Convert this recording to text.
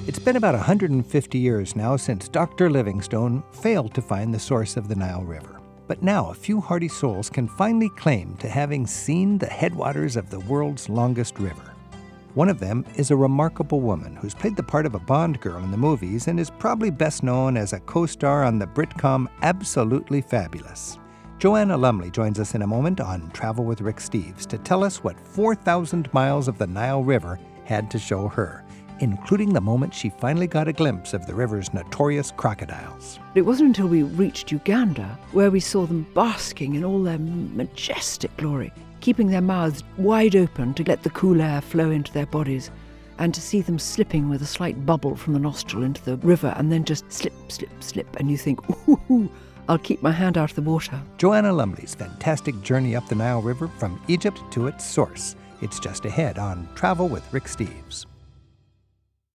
It's been about 150 years now since Dr. Livingstone failed to find the source of the Nile River. But now a few hardy souls can finally claim to having seen the headwaters of the world's longest river. One of them is a remarkable woman who's played the part of a Bond girl in the movies and is probably best known as a co-star on the Britcom Absolutely Fabulous. Joanna Lumley joins us in a moment on Travel with Rick Steves to tell us what 4,000 miles of the Nile River had to show her, including the moment she finally got a glimpse of the river's notorious crocodiles. It wasn't until we reached Uganda where we saw them basking in all their majestic glory, keeping their mouths wide open to let the cool air flow into their bodies, and to see them slipping with a slight bubble from the nostril into the river and then just slip, slip, slip, and you think, ooh, I'll keep my hand out of the water. Joanna Lumley's fantastic journey up the Nile River from Egypt to its source. It's just ahead on Travel with Rick Steves.